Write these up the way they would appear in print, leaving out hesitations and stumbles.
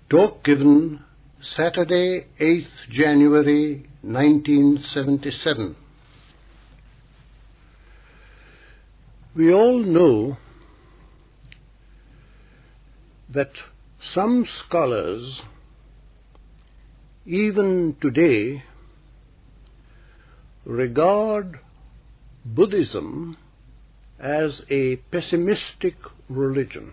Talk given Saturday, 8th January 1977. We all know that some scholars, even today, regard Buddhism as a pessimistic religion.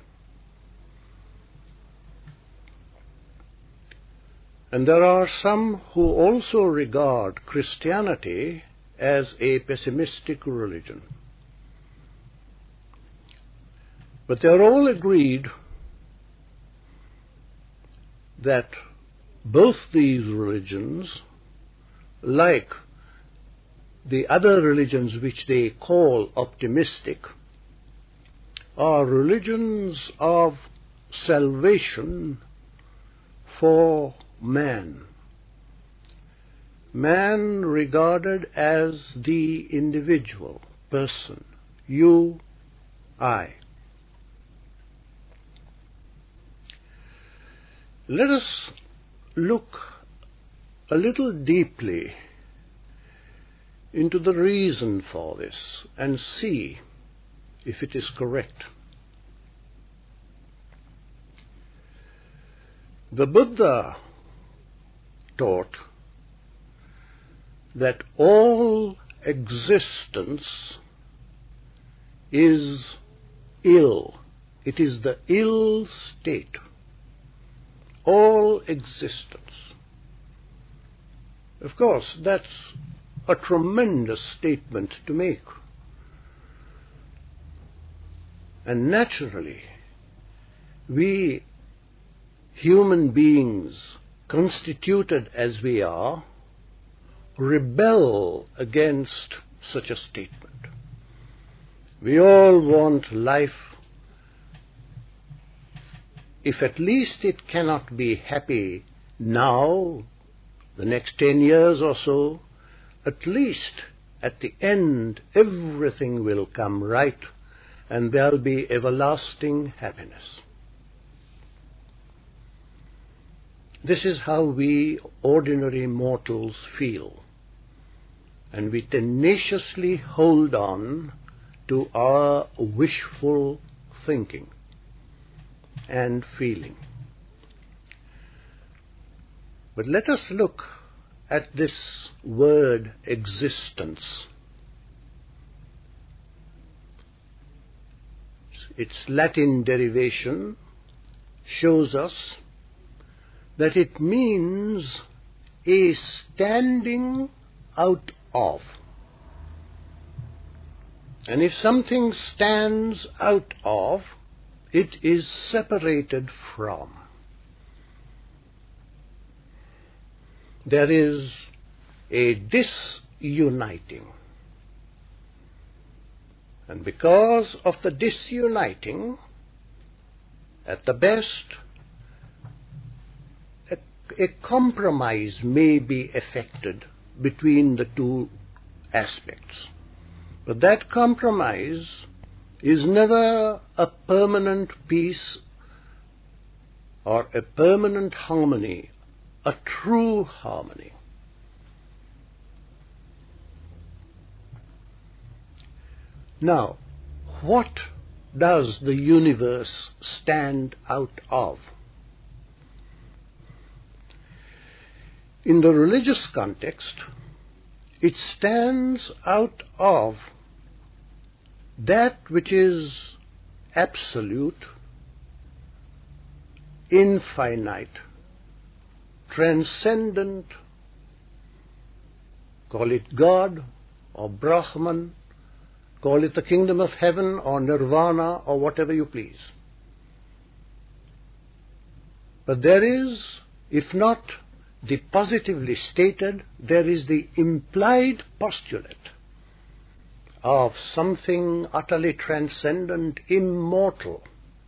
And there are some who also regard Christianity as a pessimistic religion. But they are all agreed that both these religions, like the other religions which they call optimistic, are religions of salvation for man. Man regarded as the individual person, you, I. Let us look a little deeply into the reason for this and see if it is correct. The Buddha taught that all existence is ill. It is the ill state. All existence. Of course, that's a tremendous statement to make. And naturally, we human beings, constituted as we are, rebel against such a statement. We all want life, if at least it cannot be happy now, the next 10 years or so, at least at the end everything will come right and there'll be everlasting happiness. This is how we ordinary mortals feel, and we tenaciously hold on to our wishful thinking and feeling. But let us look at this word existence. Its Latin derivation shows us that it means a standing out of. And if something stands out of, it is separated from. There is a disuniting. And because of the disuniting, at the best, a compromise may be effected between the two aspects. But that compromise is never a permanent peace or a permanent harmony, a true harmony. Now, what does the universe stand out of? In the religious context, it stands out of that which is absolute, infinite, transcendent, call it God or Brahman, call it the kingdom of heaven or nirvana or whatever you please. But there is, if not the positively stated, there is the implied postulate of something utterly transcendent, immortal,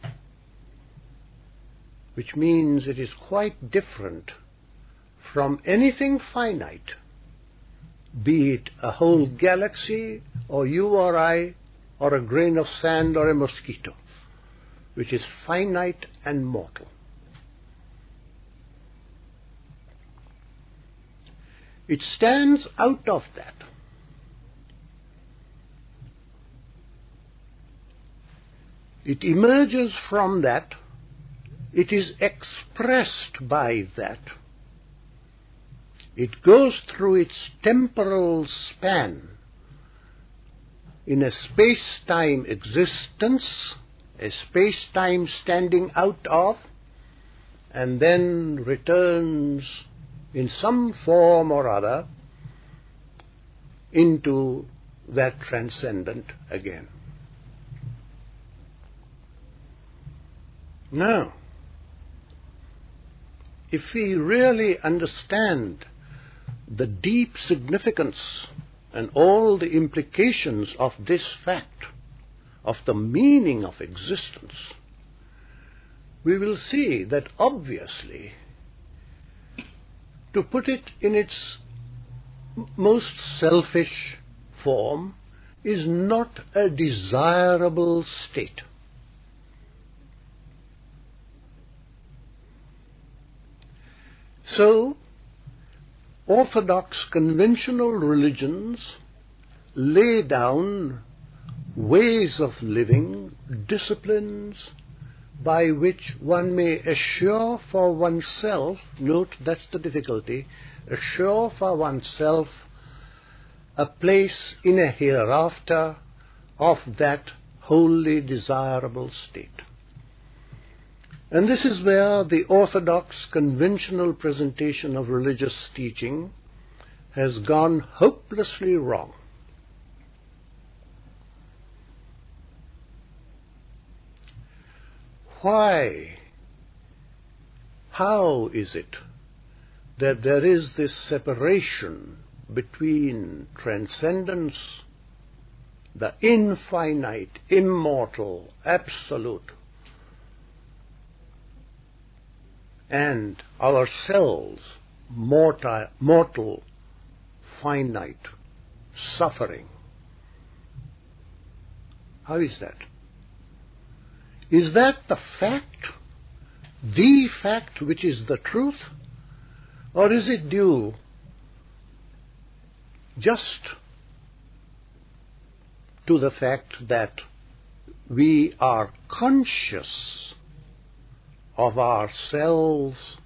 which means it is quite different from anything finite, be it a whole galaxy, or you or I, or a grain of sand or a mosquito, which is finite and mortal. It stands out of that. It emerges from that. It is expressed by that. It goes through its temporal span in a space-time existence, a space-time standing out of, and then returns in some form or other into that transcendent again. Now, if we really understand the deep significance and all the implications of this fact, of the meaning of existence, we will see that obviously, to put it in its most selfish form, is not a desirable state. So, orthodox conventional religions lay down ways of living, disciplines, by which one may assure for oneself, note that's the difficulty, assure for oneself a place in a hereafter of that wholly desirable state. And this is where the orthodox conventional presentation of religious teaching has gone hopelessly wrong. Why? How is it that there is this separation between transcendence, the infinite, immortal, absolute, and ourselves, mortal, finite, suffering? How is that? Is that the fact which is the truth? Or is it due just to the fact that we are conscious of ourselves,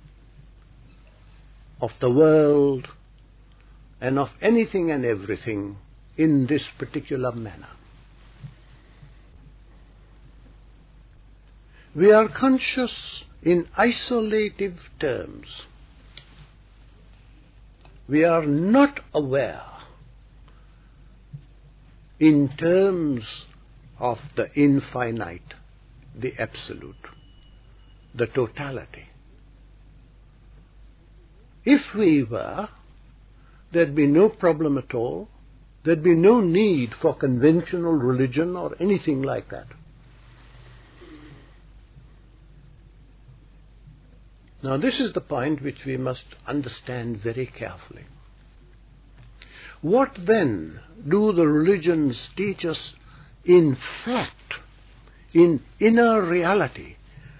of the world, and of anything and everything in this particular manner? We are conscious in isolative terms. We are not aware in terms of the infinite, the absolute, the totality. If we were, there'd be no problem at all. There'd be no need for conventional religion or anything like that. Now, this is the point which we must understand very carefully. What then do the religions teach us in fact, in inner reality?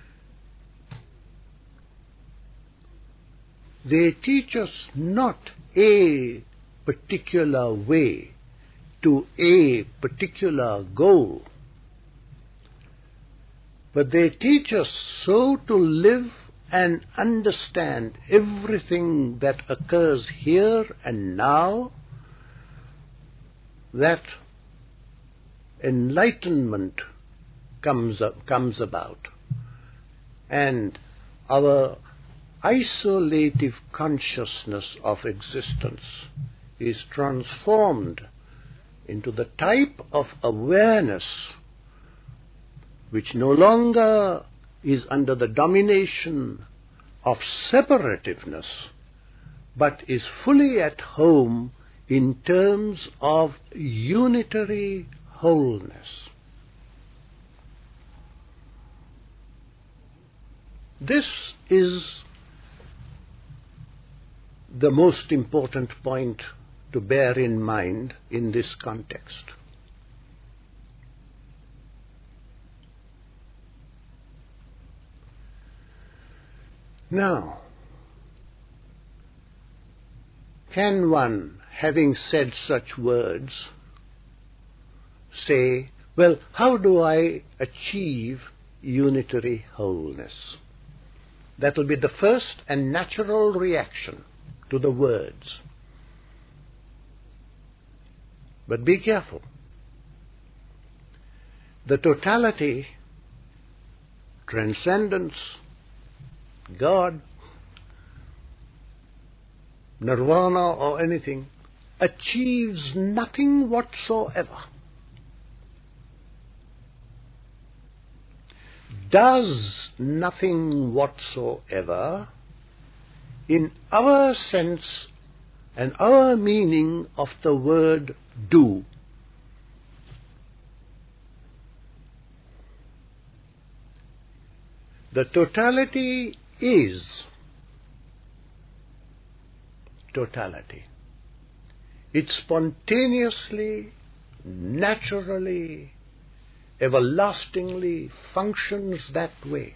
They teach us not a particular way to a particular goal, but they teach us so to live and understand everything that occurs here and now, that enlightenment comes about, and our isolative consciousness of existence is transformed into the type of awareness which no longer is under the domination of separativeness, but is fully at home in terms of unitary wholeness. This is the most important point to bear in mind in this context. Now, can one, having said such words, say, well, how do I achieve unitary wholeness? That will be the first and natural reaction to the words. But be careful. The totality, transcendence, God, nirvana or anything, achieves nothing whatsoever. Does nothing whatsoever in our sense and our meaning of the word do. The totality is totality. It spontaneously, naturally, everlastingly functions that way.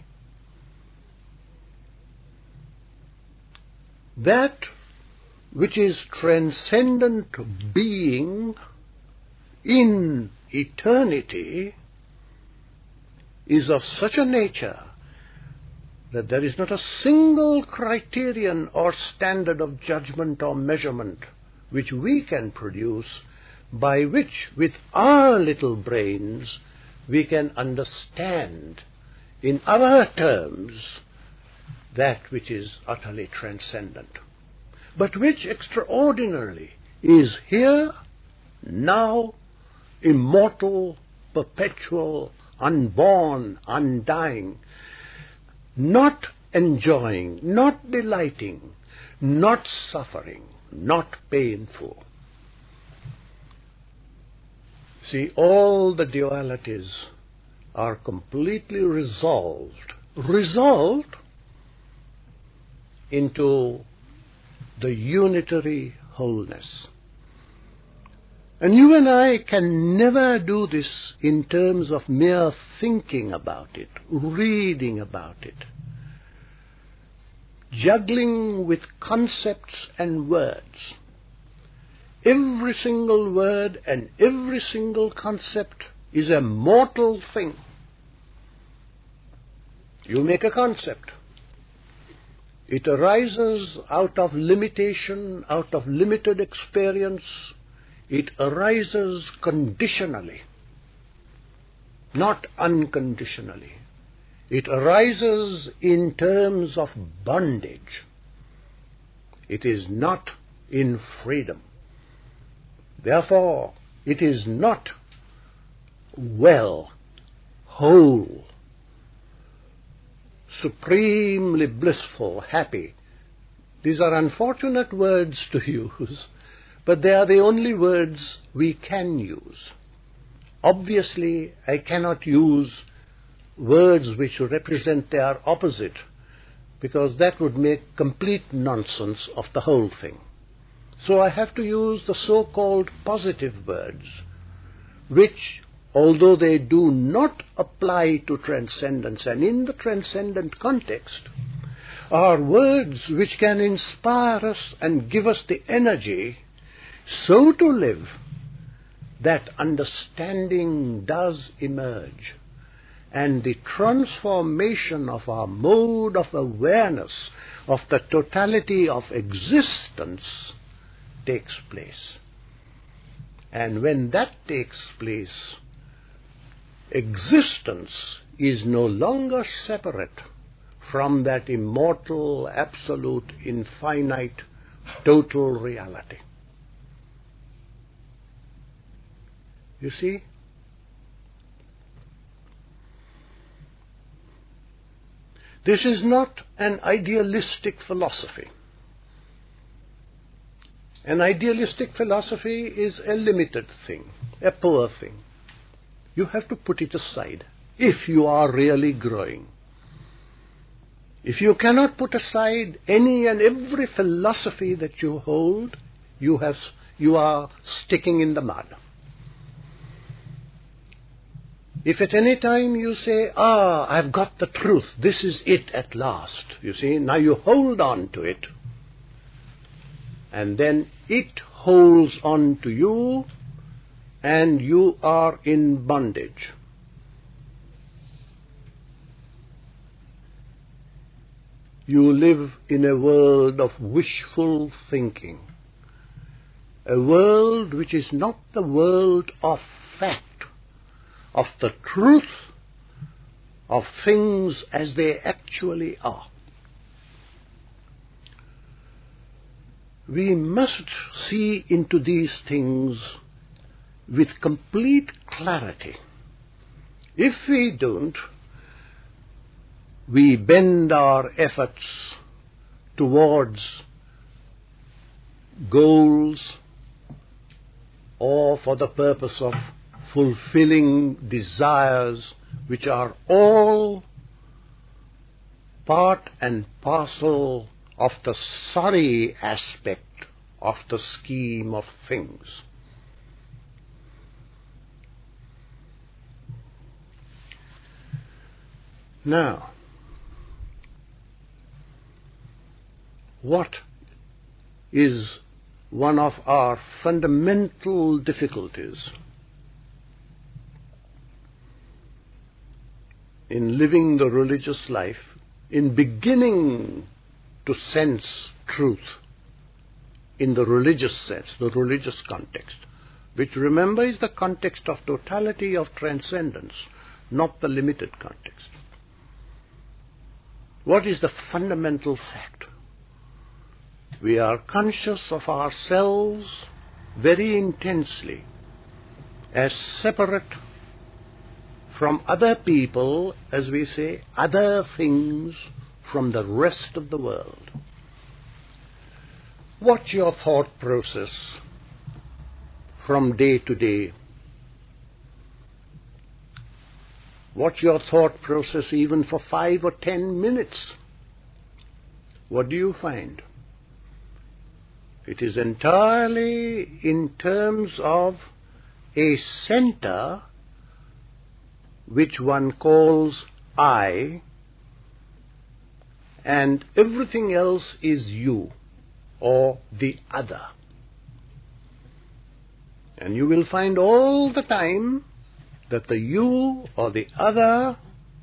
That which is transcendent being in eternity is of such a nature that there is not a single criterion or standard of judgment or measurement which we can produce by which, with our little brains, we can understand in our terms that which is utterly transcendent, but which extraordinarily is here, now, immortal, perpetual, unborn, undying, not enjoying, not delighting, not suffering, not painful. See, all the dualities are completely resolved into the unitary wholeness. And you and I can never do this in terms of mere thinking about it, reading about it, juggling with concepts and words. Every single word and every single concept is a mortal thing. You make a concept. It arises out of limitation, out of limited experience. It arises conditionally, not unconditionally. It arises in terms of bondage. It is not in freedom. Therefore, it is not well, whole, supremely blissful, happy. These are unfortunate words to use, but they are the only words we can use. Obviously, I cannot use words which represent their opposite, because that would make complete nonsense of the whole thing. So I have to use the so-called positive words, which, although they do not apply to transcendence and in the transcendent context, are words which can inspire us and give us the energy so to live that understanding does emerge, and the transformation of our mode of awareness of the totality of existence takes place. And when that takes place, existence is no longer separate from that immortal, absolute, infinite, total reality. You see? This is not an idealistic philosophy. An idealistic philosophy is a limited thing, a poor thing. You have to put it aside if you are really growing. If you cannot put aside any and every philosophy that you hold, you are sticking in the mud. If at any time you say, I've got the truth, this is it at last, you see, now you hold on to it, and then it holds on to you, and you are in bondage. You live in a world of wishful thinking, a world which is not the world of fact, of the truth of things as they actually are. We must see into these things with complete clarity. If we don't, we bend our efforts towards goals or for the purpose of fulfilling desires which are all part and parcel of the sorry aspect of the scheme of things. Now, what is one of our fundamental difficulties in living the religious life, in beginning to sense truth in the religious sense, the religious context, which, remember, is the context of totality of transcendence, not the limited context. What is the fundamental fact? We are conscious of ourselves very intensely as separate from other people, as we say, other things from the rest of the world. What's your thought process from day to day? What's your thought process even for 5 or 10 minutes? What do you find? It is entirely in terms of a center which one calls I, and everything else is you or the other. And you will find all the time that the you or the other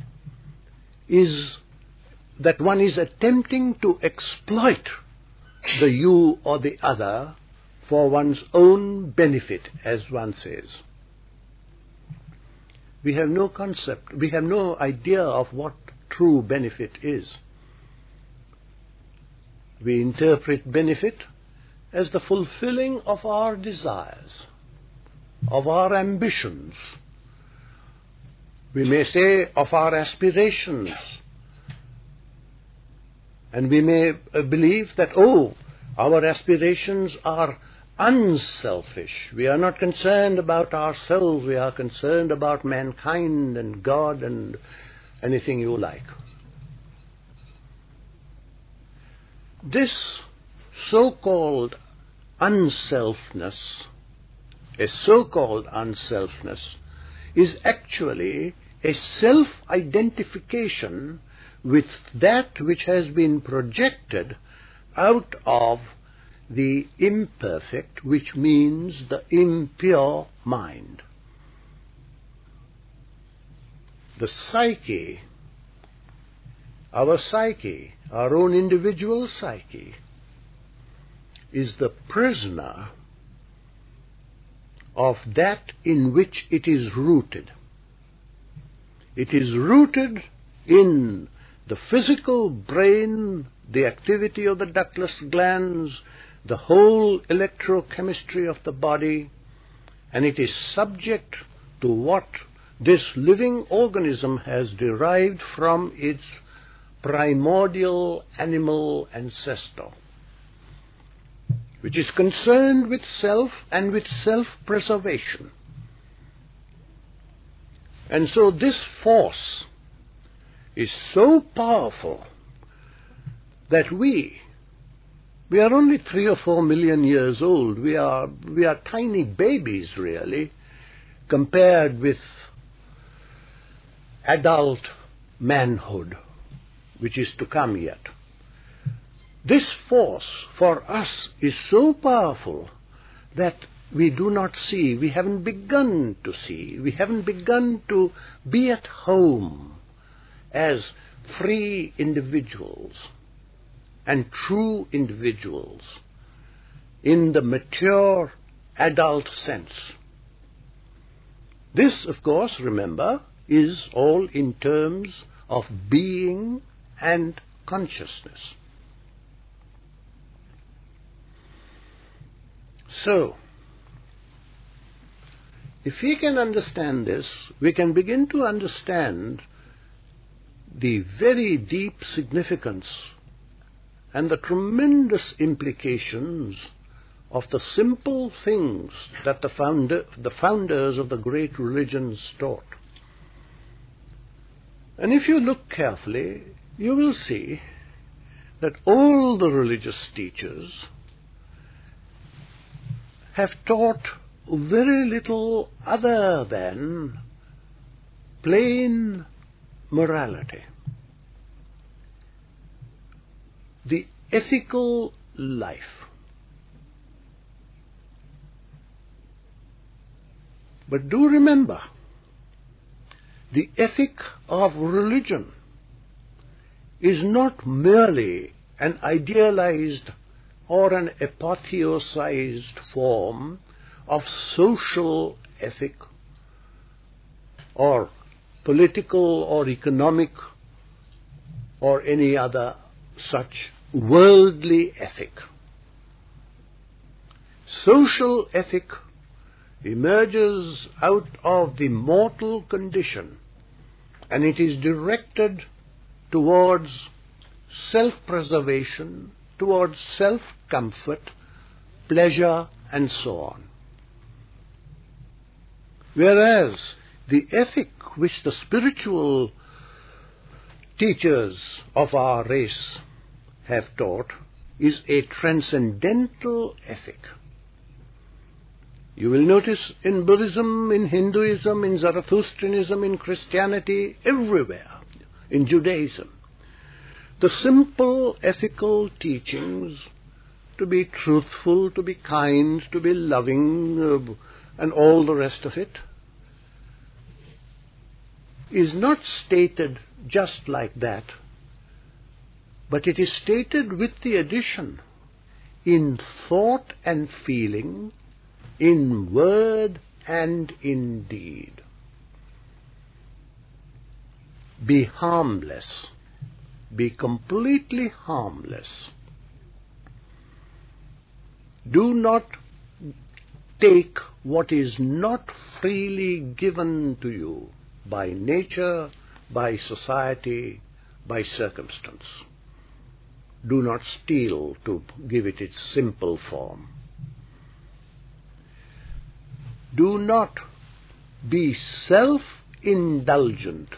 is that one is attempting to exploit the you or the other for one's own benefit, as one says. We have no concept, we have no idea of what true benefit is. We interpret benefit as the fulfilling of our desires, of our ambitions. We may say of our aspirations. And we may believe that, our aspirations are unselfish. We are not concerned about ourselves. We are concerned about mankind and God and anything you like. This so-called unselfness, is actually a self-identification with that which has been projected out of the imperfect, which means the impure mind. The psyche, our own individual psyche, is the prisoner of that in which it is rooted. It is rooted in the physical brain, the activity of the ductless glands, the whole electrochemistry of the body, and it is subject to what this living organism has derived from its primordial animal ancestor, which is concerned with self and with self-preservation. And so this force is so powerful that we are only 3 or 4 million years old. We are tiny babies, really, compared with adult manhood, which is to come yet. This force for us is so powerful that we do not see, we haven't begun to see, we haven't begun to be at home as free individuals and true individuals in the mature adult sense. This, of course, remember, is all in terms of being and consciousness. So, if we can understand this, we can begin to understand the very deep significance and the tremendous implications of the simple things that the founders of the great religions taught. And if you look carefully, you will see that all the religious teachers have taught very little other than plain morality, the ethical life. But do remember, the ethic of religion is not merely an idealized or an apotheosized form of social ethic or political or economic or any other such worldly ethic. Social ethic emerges out of the mortal condition, and it is directed towards self-preservation, towards self-comfort, pleasure, and so on. Whereas the ethic which the spiritual teachers of our race have taught is a transcendental ethic. You will notice in Buddhism, in Hinduism, in Zarathustrianism, in Christianity, everywhere, in Judaism, the simple ethical teachings to be truthful, to be kind, to be loving, and all the rest of it, is not stated just like that, but it is stated with the addition, in thought and feeling, in word and in deed. Be harmless. Be completely harmless. Do not take what is not freely given to you by nature, by society, by circumstance. Do not steal to give it its simple form. Do not be self-indulgent.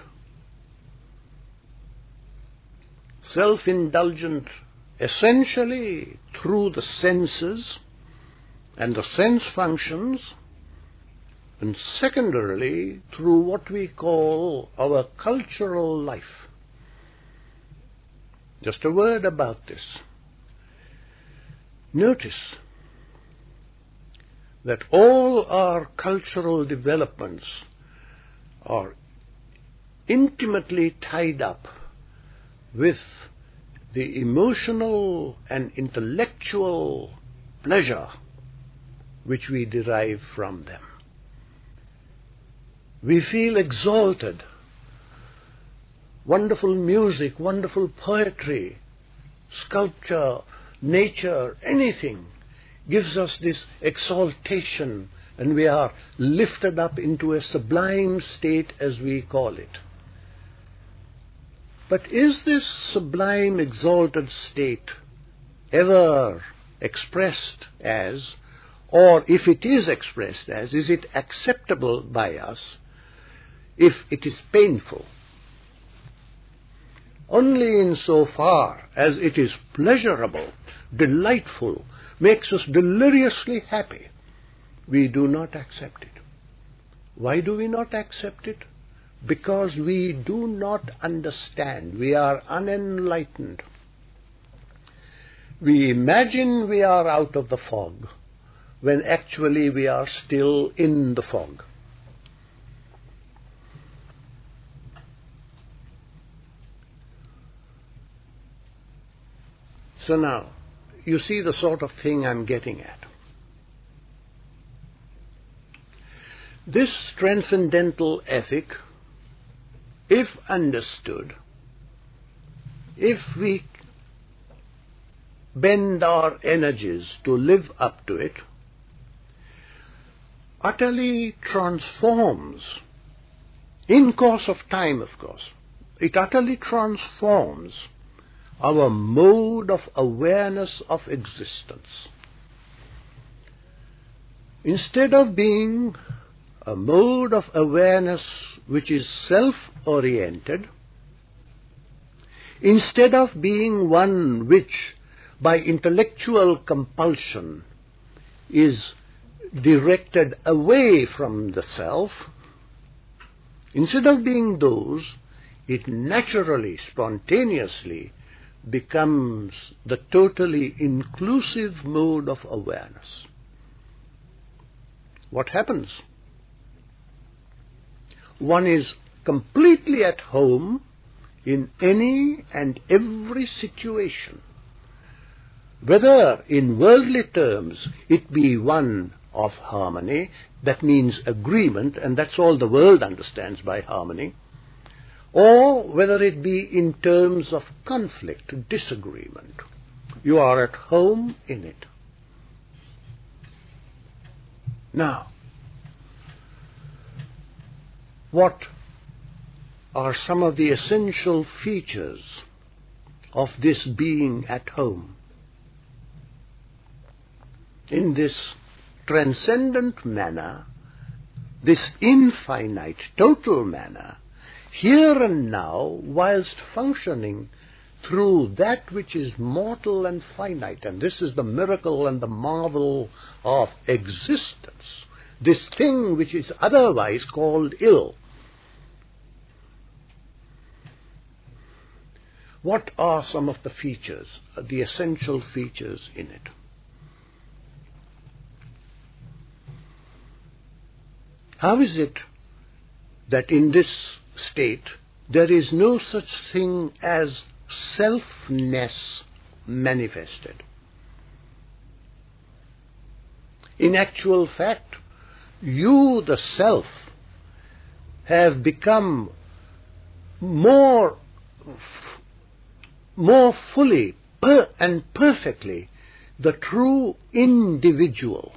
Self-indulgent essentially through the senses and the sense functions, and secondarily through what we call our cultural life. Just a word about this. Notice that all our cultural developments are intimately tied up with the emotional and intellectual pleasure which we derive from them. We feel exalted. Wonderful music, wonderful poetry, sculpture, nature, anything gives us this exaltation, and we are lifted up into a sublime state, as we call it. But is this sublime exalted state ever expressed as, or if it is expressed as, is it acceptable by us if it is painful? Only in so far as it is pleasurable, delightful, makes us deliriously happy, we do not accept it. Why do we not accept it? Because we do not understand. We are unenlightened. We imagine we are out of the fog, when actually we are still in the fog. So now, you see the sort of thing I'm getting at. This transcendental ethic, if understood, if we bend our energies to live up to it, utterly transforms, in course of time, of course, it utterly transforms our mode of awareness of existence. Instead of being a mode of awareness which is self-oriented, instead of being one which by intellectual compulsion is directed away from the self, instead of being those, it naturally, spontaneously becomes the totally inclusive mode of awareness. What happens? One is completely at home in any and every situation. Whether in worldly terms it be one of harmony, that means agreement, and that's all the world understands by harmony, or whether it be in terms of conflict, disagreement. You are at home in it. Now, what are some of the essential features of this being at home? In this transcendent manner, this infinite, total manner, here and now, whilst functioning through that which is mortal and finite, and this is the miracle and the marvel of existence, this thing which is otherwise called ill. What are some of the features, the essential features in it? How is it that in this state there is no such thing as selfness manifested? In actual fact, you, the self, have become more fully and perfectly the true individual.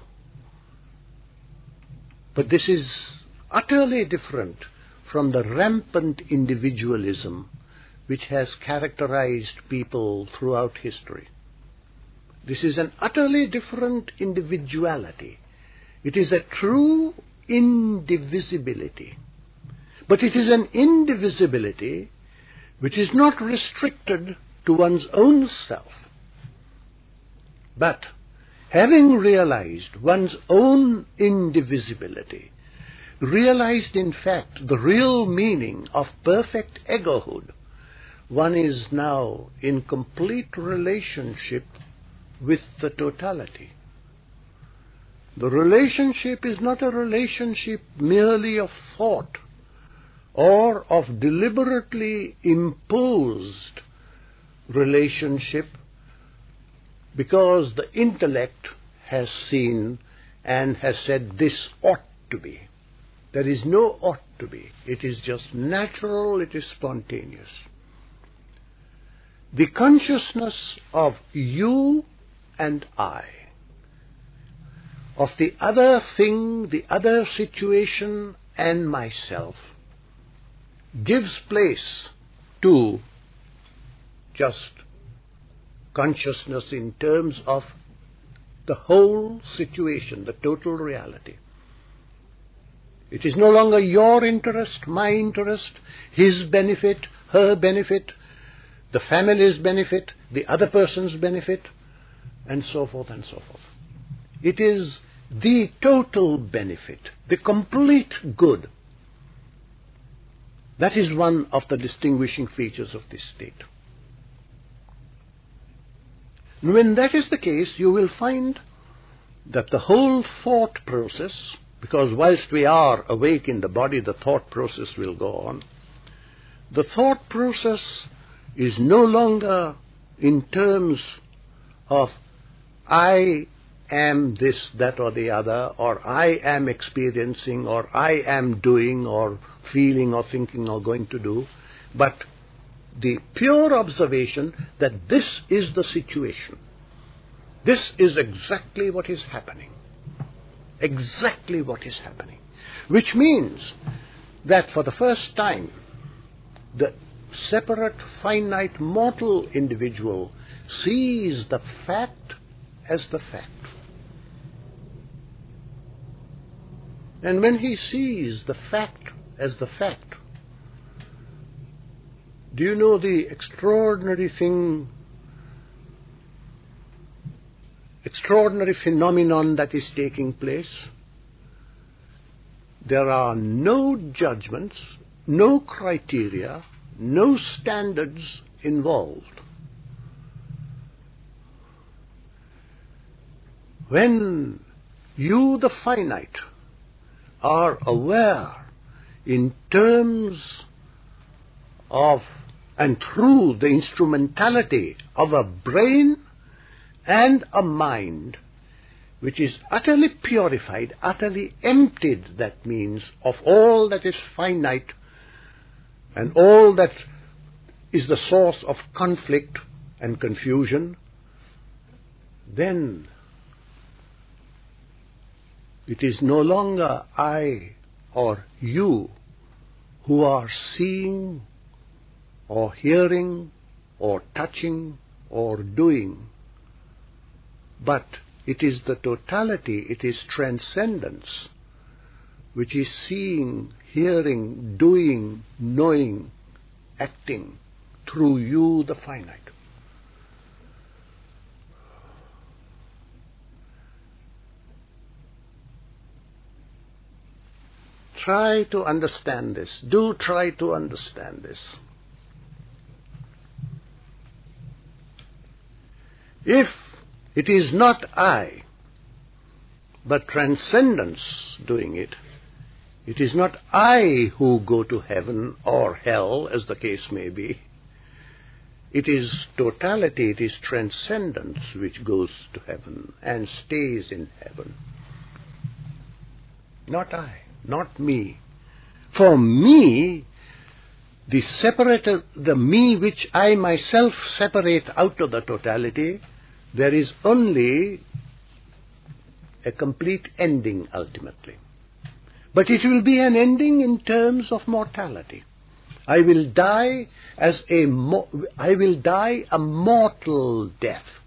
But this is utterly different from the rampant individualism which has characterized people throughout history. This is an utterly different individuality. It is a true indivisibility. But it is an indivisibility which is not restricted to one's own self. But having realized one's own indivisibility, realized in fact the real meaning of perfect egohood, one is now in complete relationship with the totality. The relationship is not a relationship merely of thought or of deliberately imposed relationship because the intellect has seen and has said this ought to be. There is no ought to be. It is just natural, it is spontaneous. The consciousness of you and I, of the other thing, the other situation and myself, gives place to just consciousness in terms of the whole situation, the total reality. It is no longer your interest, my interest, his benefit, her benefit, the family's benefit, the other person's benefit, and so forth and so forth. It is the total benefit, the complete good. That is one of the distinguishing features of this state. When that is the case, you will find that the whole thought process, because whilst we are awake in the body, the thought process will go on. The thought process is no longer in terms of I am this, that or the other, or I am experiencing, or I am doing, or feeling, or thinking, or going to do, but the pure observation that this is the situation. This is exactly what is happening. Exactly what is happening. Which means that for the first time, the separate, finite, mortal individual sees the fact as the fact. And when he sees the fact as the fact, do you know the extraordinary phenomenon that is taking place? There are no judgments, no criteria, no standards involved. When you, the finite, are aware in terms of and through the instrumentality of a brain and a mind which is utterly purified, utterly emptied, that means, of all that is finite and all that is the source of conflict and confusion, then it is no longer I or you who are seeing or hearing or touching or doing, but it is the totality, it is transcendence, which is seeing, hearing, doing, knowing, acting through you, the finite. Try to understand this. Do try to understand this. If it is not I, but transcendence doing it, it is not I who go to heaven or hell, as the case may be. It is totality, it is transcendence which goes to heaven and stays in heaven. Not I, not me. For me, the me which I myself separate out of the totality, there is only a complete ending ultimately. But it will be an ending in terms of mortality. I will die a mortal death.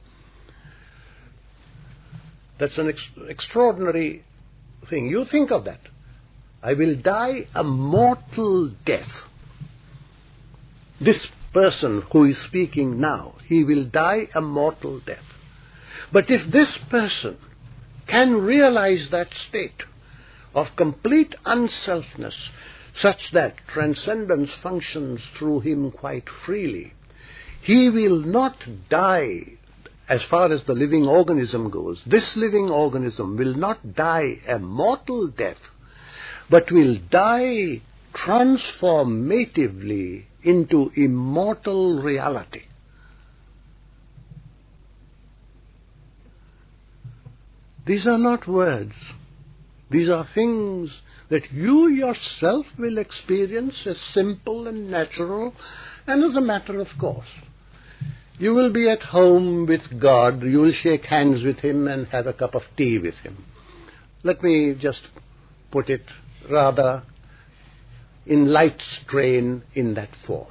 That's an extraordinary thing. You think of that. I will die a mortal death. This person who is speaking now, he will die a mortal death. But if this person can realize that state of complete unselfness, such that transcendence functions through him quite freely, he will not die as far as the living organism goes. This living organism will not die a mortal death, but will die transformatively into immortal reality. These are not words. These are things that you yourself will experience as simple and natural and as a matter of course. You will be at home with God. You will shake hands with Him and have a cup of tea with Him. Let me just put it rather in light strain in that form.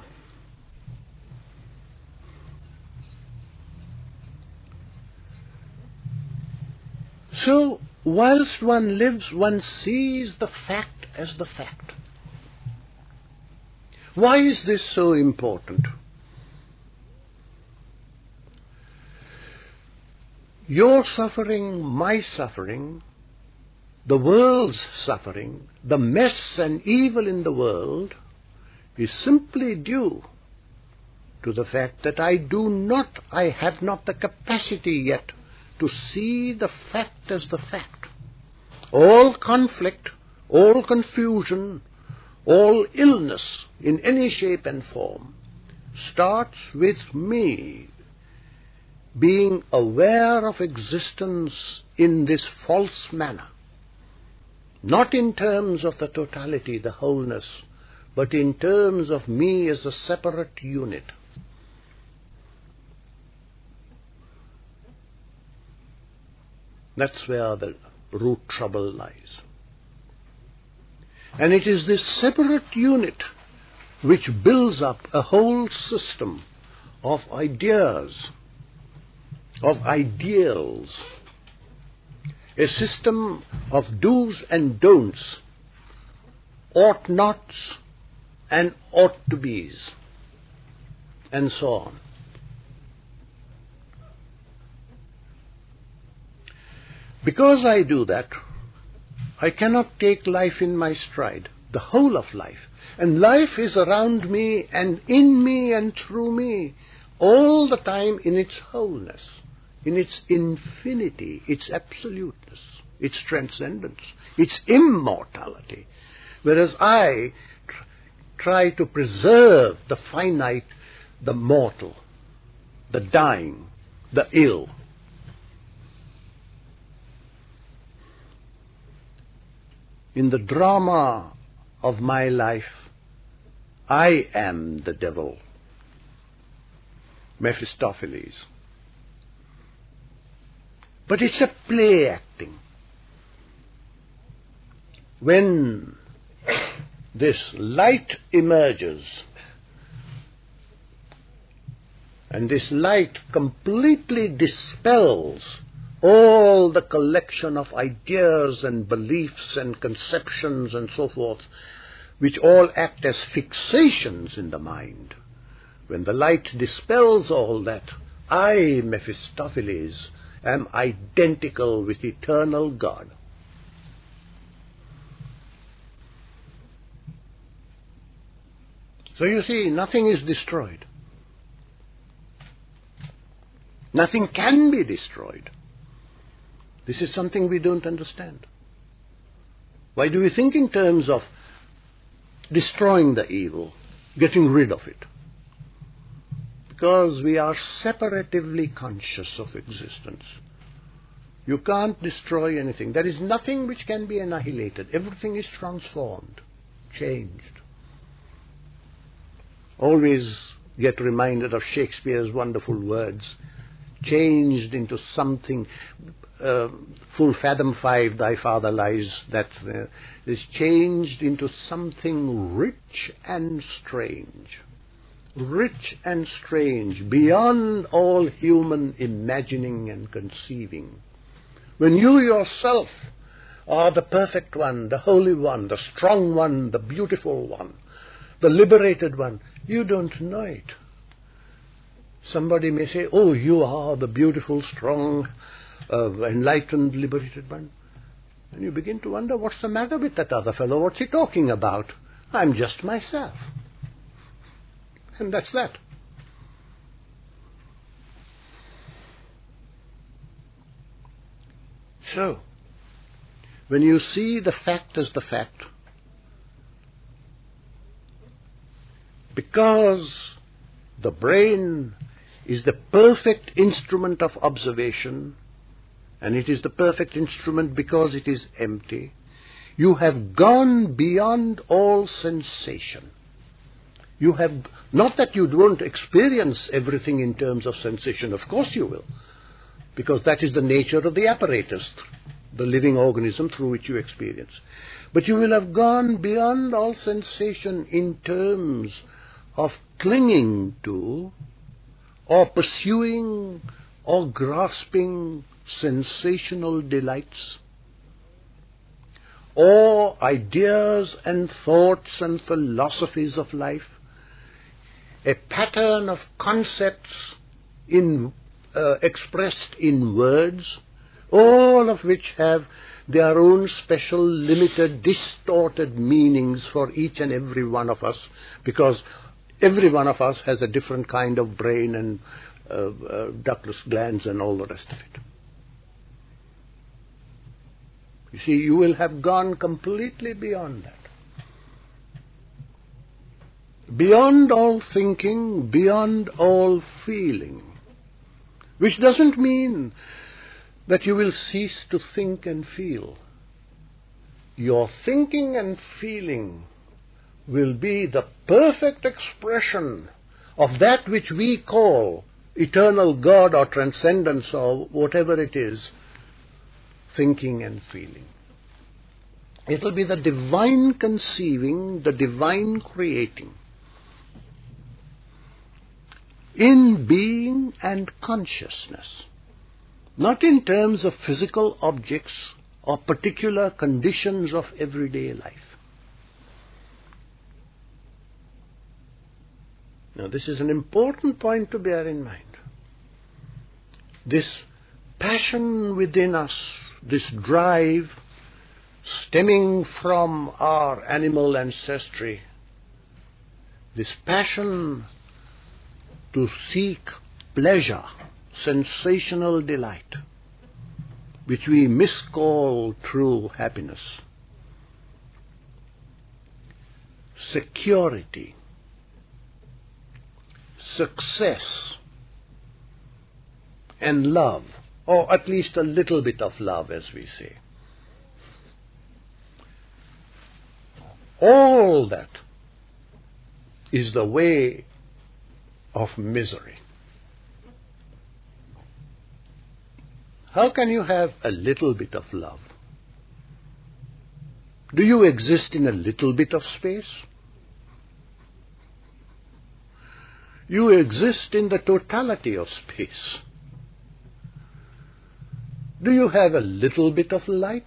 So, whilst one lives, one sees the fact as the fact. Why is this so important? Your suffering, my suffering, the world's suffering, the mess and evil in the world is simply due to the fact that I have not the capacity yet to see the fact as the fact. All conflict, all confusion, all illness in any shape and form starts with me being aware of existence in this false manner, not in terms of the totality, the wholeness, but in terms of me as a separate unit. That's where the root trouble lies. And it is this separate unit which builds up a whole system of ideas, of ideals, a system of do's and don'ts, ought nots and ought to be's, and so on. Because I do that, I cannot take life in my stride, the whole of life. And life is around me and in me and through me, all the time in its wholeness, in its infinity, its absoluteness, its transcendence, its immortality. Whereas I try to preserve the finite, the mortal, the dying, the ill. In the drama of my life, I am the devil, Mephistopheles. But it's a play acting. When this light emerges, and this light completely dispels all the collection of ideas and beliefs and conceptions and so forth, which all act as fixations in the mind. When the light dispels all that, I, Mephistopheles, am identical with eternal God. So you see, nothing is destroyed. Nothing can be destroyed. This is something we don't understand. Why do we think in terms of destroying the evil, getting rid of it? Because we are separatively conscious of existence. You can't destroy anything. There is nothing which can be annihilated. Everything is transformed, changed. Always get reminded of Shakespeare's wonderful words, changed into something. Full fathom 5, thy father lies, that is changed into something rich and strange. Rich and strange, beyond all human imagining and conceiving. When you yourself are the perfect one, the holy one, the strong one, the beautiful one, the liberated one, you don't know it. Somebody may say, oh, you are the beautiful, strong, enlightened, liberated one. And you begin to wonder, what's the matter with that other fellow? What's he talking about? I'm just myself. And that's that. So, when you see the fact as the fact, because the brain is the perfect instrument of observation, and it is the perfect instrument because it is empty, you have gone beyond all sensation. You have, not that you won't experience everything in terms of sensation, of course you will, because that is the nature of the apparatus, the living organism through which you experience. But you will have gone beyond all sensation in terms of clinging to, or pursuing, or grasping sensational delights, or ideas and thoughts and philosophies of life, a pattern of concepts expressed in words, all of which have their own special, limited, distorted meanings for each and every one of us, because Every one of us has a different kind of brain and ductless glands and all the rest of it. You see, you will have gone completely beyond that. Beyond all thinking, beyond all feeling. Which doesn't mean that you will cease to think and feel. Your thinking and feeling will be the perfect expression of that which we call eternal God or transcendence or whatever it is, thinking and feeling. It will be the divine conceiving, the divine creating. In being and consciousness, not in terms of physical objects or particular conditions of everyday life. Now, this is an important point to bear in mind. This passion within us, this drive stemming from our animal ancestry, this passion to seek pleasure, sensational delight, which we miscall true happiness, security, success, and love, or at least a little bit of love, as we say. All that is the way of misery. How can you have a little bit of love? Do you exist in a little bit of space? You exist in the totality of space. Do you have a little bit of light?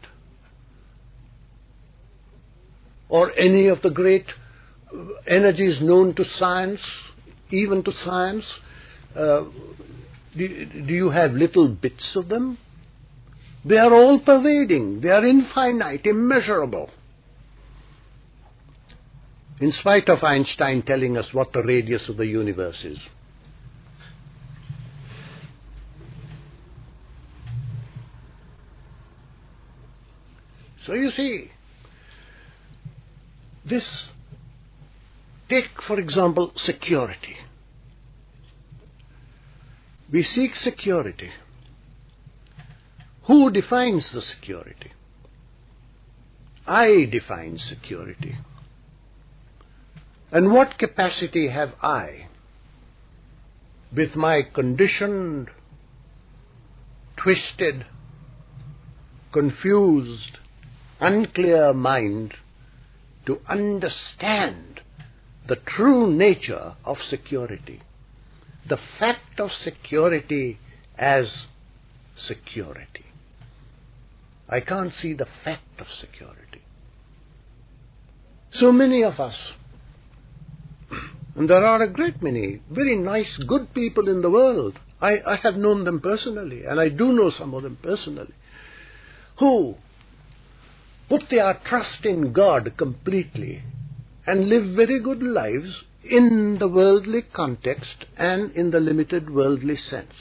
Or any of the great energies known to science, even to science? Do you have little bits of them? They are all pervading. They are infinite, immeasurable. In spite of Einstein telling us what the radius of the universe is. So you see, take for example security. We seek security. Who defines the security? I define security. And what capacity have I, with my conditioned, twisted, confused, unclear mind, to understand the true nature of security, the fact of security as security? I can't see the fact of security. So many of us, and there are a great many very nice, good people in the world. I have known them personally, and I do know some of them personally, who put their trust in God completely and live very good lives in the worldly context and in the limited worldly sense.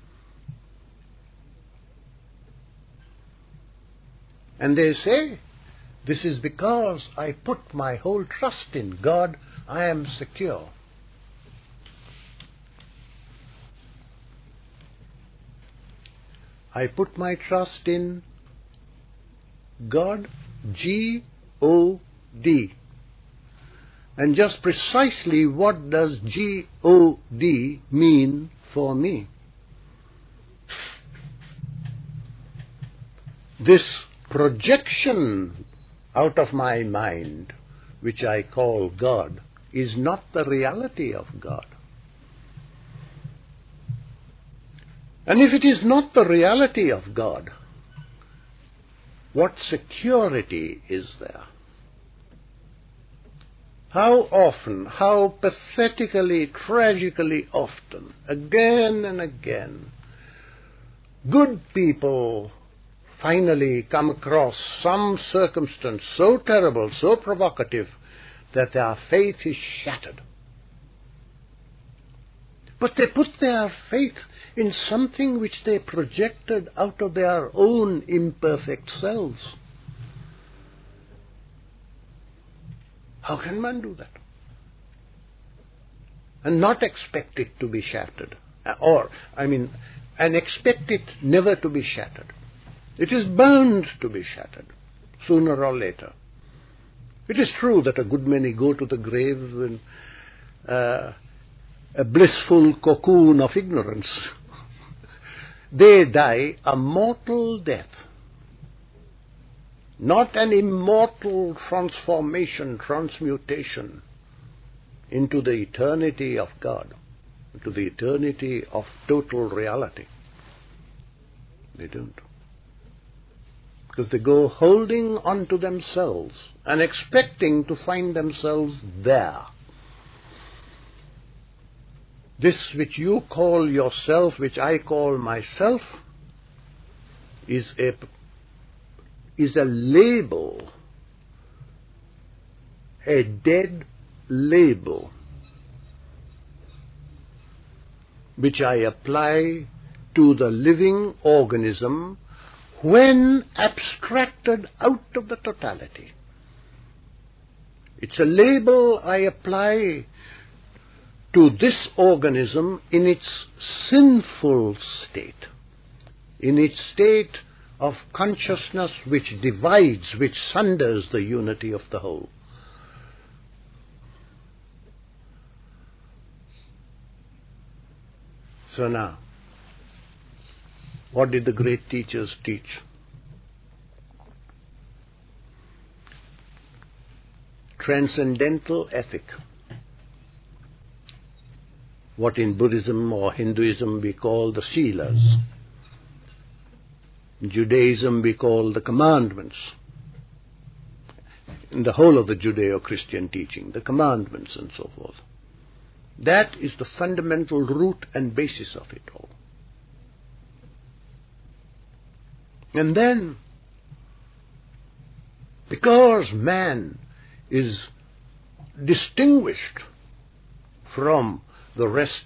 And they say, this is because I put my whole trust in God, I am secure. I put my trust in God, G-O-D. And just precisely what does G-O-D mean for me? This projection out of my mind, which I call God, is not the reality of God. And if it is not the reality of God, what security is there? How often, how pathetically, tragically often, again and again, good people finally come across some circumstance so terrible, so provocative, that their faith is shattered. But they put their faith in something which they projected out of their own imperfect selves. How can man do that? And not expect it to be shattered. And expect it never to be shattered. It is bound to be shattered, sooner or later. It is true that a good many go to the grave in a blissful cocoon of ignorance. They die a mortal death, not an immortal transmutation into the eternity of God, into the eternity of total reality. They don't. Because they go holding on to themselves and expecting to find themselves there. This which you call yourself, which I call myself, is a label, a dead label, which I apply to the living organism when abstracted out of the totality. It's a label I apply to this organism in its sinful state, in its state of consciousness which divides, which sunders the unity of the whole. So now, what did the great teachers teach? Transcendental ethic. What in Buddhism or Hinduism we call the Silas. In Judaism we call the commandments. In the whole of the Judeo-Christian teaching, the commandments and so forth. That is the fundamental root and basis of it all. And then, because man is distinguished from the rest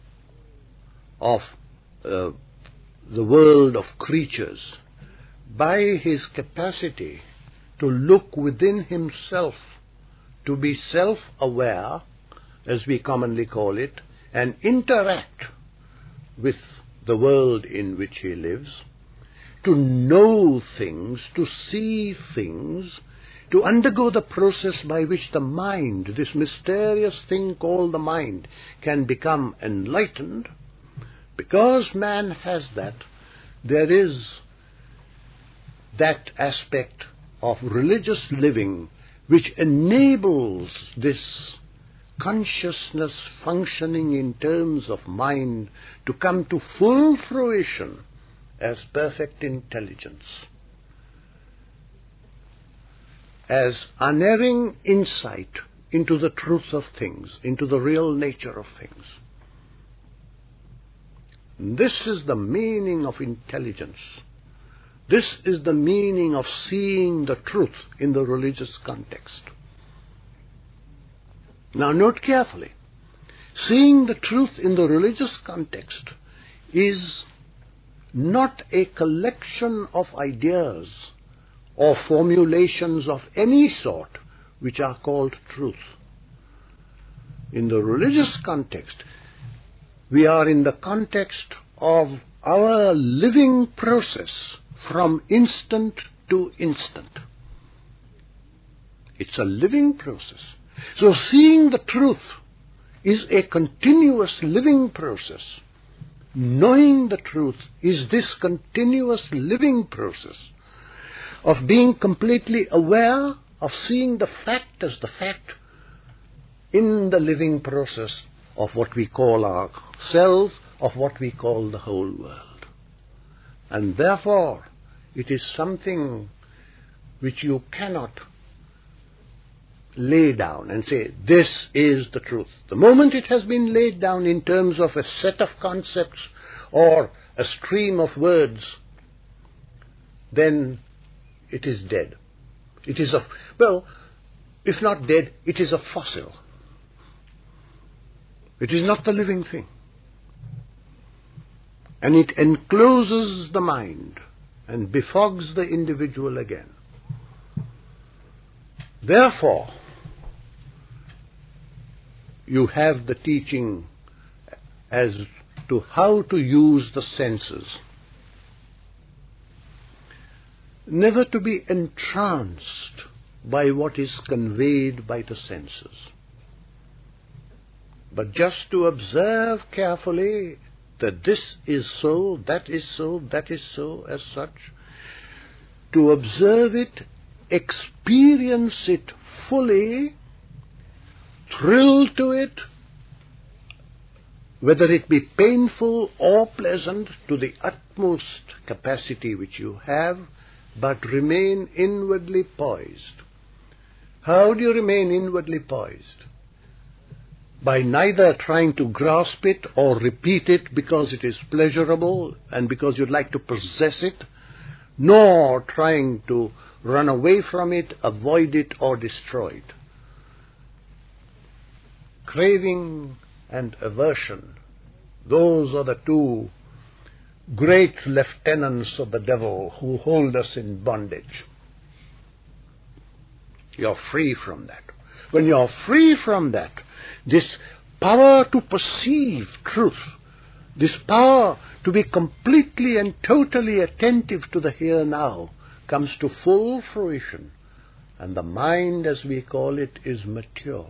of the world of creatures by his capacity to look within himself, to be self-aware, as we commonly call it, and interact with the world in which he lives, to know things, to see things, to undergo the process by which the mind, this mysterious thing called the mind, can become enlightened. Because man has that, there is that aspect of religious living which enables this consciousness functioning in terms of mind to come to full fruition as perfect intelligence, as unerring insight into the truth of things, into the real nature of things. This is the meaning of intelligence. This is the meaning of seeing the truth in the religious context. Now note carefully, seeing the truth in the religious context is not a collection of ideas or formulations of any sort which are called truth. In the religious context, we are in the context of our living process from instant to instant. It's a living process. So seeing the truth is a continuous living process. Knowing the truth is this continuous living process of being completely aware, of seeing the fact as the fact in the living process of what we call ourselves, of what we call the whole world. And therefore, it is something which you cannot lay down and say, this is the truth. The moment it has been laid down in terms of a set of concepts or a stream of words, then it is dead. It is if not dead, it is a fossil. It is not the living thing. and it encloses the mind and befogs the individual again. Therefore, you have the teaching as to how to use the senses. Never to be entranced by what is conveyed by the senses, but just to observe carefully that this is so, that is so, that is so, as such. To observe it, experience it fully, thrill to it, whether it be painful or pleasant, to the utmost capacity which you have, but remain inwardly poised. How do you remain inwardly poised? By neither trying to grasp it or repeat it because it is pleasurable and because you'd like to possess it, nor trying to run away from it, avoid it, or destroy it. Craving and aversion, those are the two great lieutenants of the devil who hold us in bondage. You're free from that. When you're free from that, this power to perceive truth, this power to be completely and totally attentive to the here now, comes to full fruition, and the mind, as we call it, is mature.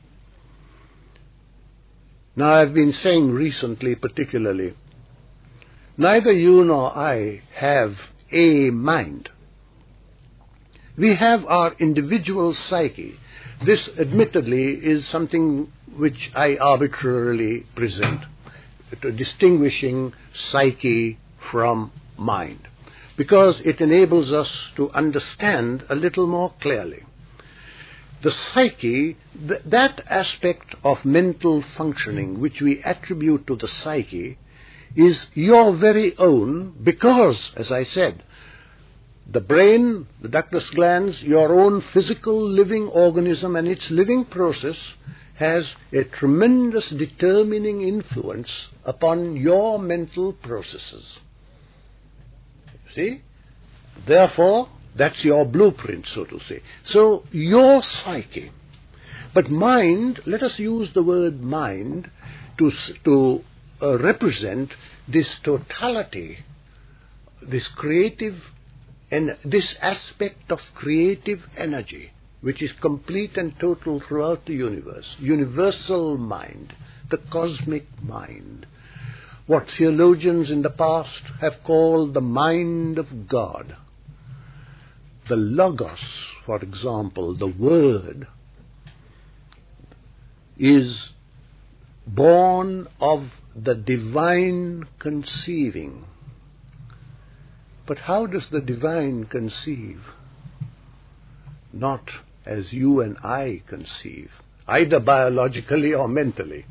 Now, I've been saying recently particularly, neither you nor I have a mind. We have our individual psyche. This, admittedly, is something which I arbitrarily present, distinguishing psyche from mind, because it enables us to understand a little more clearly. The psyche, that aspect of mental functioning which we attribute to the psyche, is your very own because, as I said, the brain, the ductless glands, your own physical living organism and its living process has a tremendous determining influence upon your mental processes. See? Therefore, that's your blueprint, so to say. So, your psyche. But mind, let us use the word mind to represent this totality, this creative, and this aspect of creative energy, which is complete and total throughout the universe, universal mind, the cosmic mind, what theologians in the past have called the mind of God. The Logos, for example, the Word, is born of the divine conceiving. But how does the divine conceive? Not as you and I conceive, either biologically or mentally.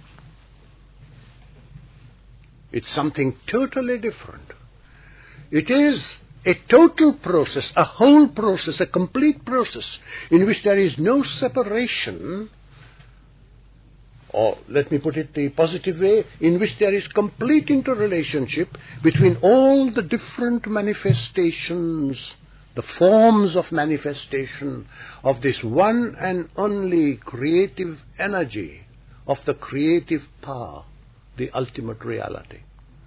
It's something totally different. It is a total process, a whole process, a complete process, in which there is no separation, or let me put it the positive way, in which there is complete interrelationship between all the different manifestations, the forms of manifestation of this one and only creative energy of the creative power, the ultimate reality.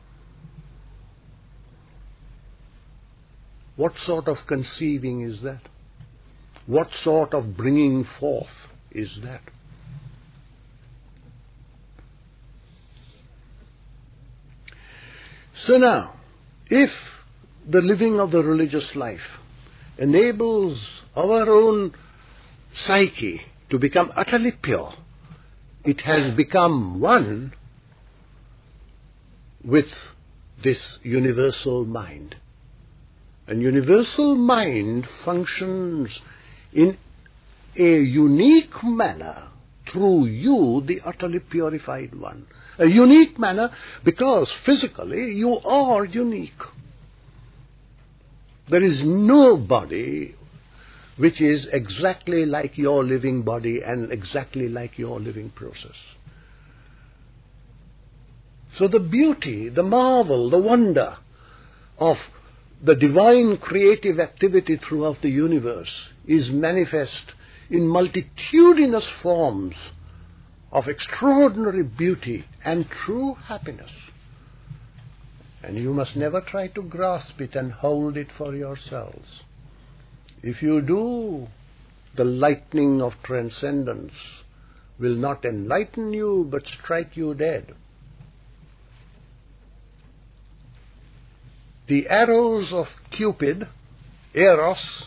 What sort of conceiving is that? What sort of bringing forth is that? So now, if the living of the religious life enables our own psyche to become utterly pure, it has become one with this universal mind. And universal mind functions in a unique manner through you, the utterly purified one. A unique manner because physically you are unique. There is no body which is exactly like your living body and exactly like your living process. So the beauty, the marvel, the wonder of the divine creative activity throughout the universe is manifest in multitudinous forms of extraordinary beauty and true happiness. And you must never try to grasp it and hold it for yourselves. If you do, the lightning of transcendence will not enlighten you but strike you dead. The arrows of Cupid, Eros,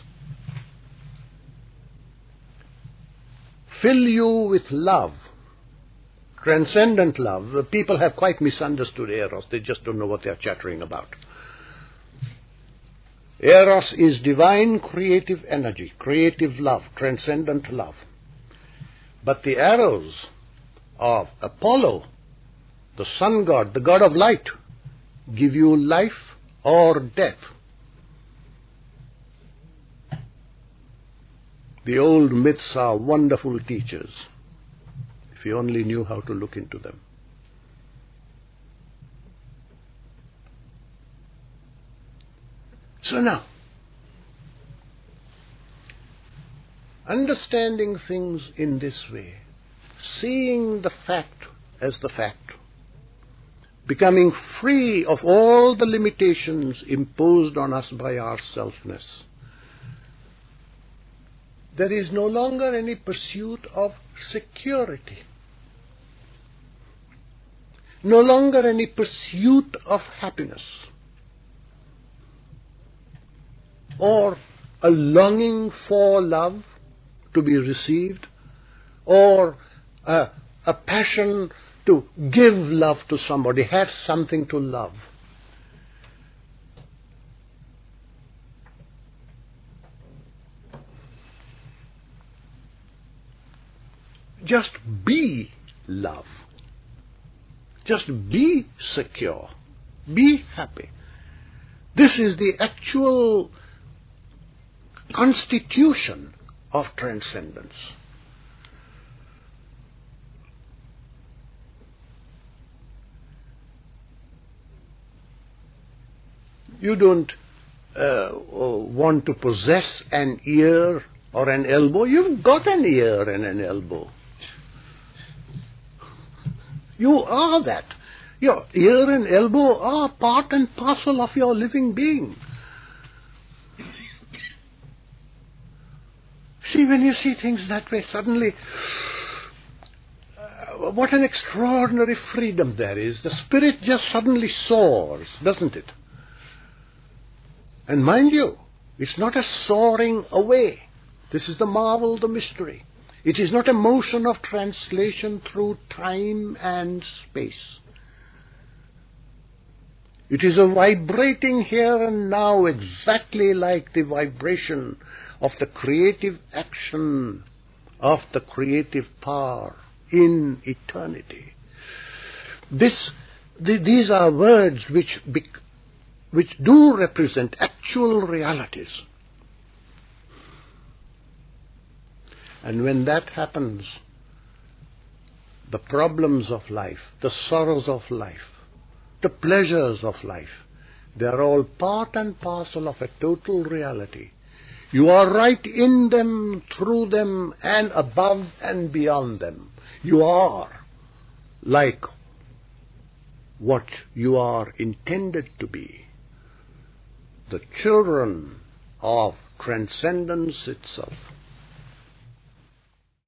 fill you with love, transcendent love. People have quite misunderstood Eros. They just don't know what they're chattering about. Eros is divine creative energy, creative love, transcendent love. But the arrows of Apollo, the sun god, the god of light, give you life or death. The old myths are wonderful teachers, if you only knew how to look into them. So now, understanding things in this way, seeing the fact as the fact, becoming free of all the limitations imposed on us by our selfness, there is no longer any pursuit of security, no longer any pursuit of happiness, or a longing for love to be received, or a passion to give love to somebody, have something to love. Just be love. Just be secure. Be happy. This is the actual constitution of transcendence. You don't want to possess an ear or an elbow. You've got an ear and an elbow. You are that. Your ear and elbow are part and parcel of your living being. See, when you see things that way, suddenly, what an extraordinary freedom there is. The spirit just suddenly soars, doesn't it? And mind you, it's not a soaring away. This is the marvel, the mystery. It is not a motion of translation through time and space. It is a vibrating here and now, exactly like the vibration of the creative action of the creative power in eternity. These are words which do represent actual realities. And when that happens, the problems of life, the sorrows of life, the pleasures of life, they are all part and parcel of a total reality. You are right in them, through them, and above and beyond them. You are like what you are intended to be, the children of transcendence itself.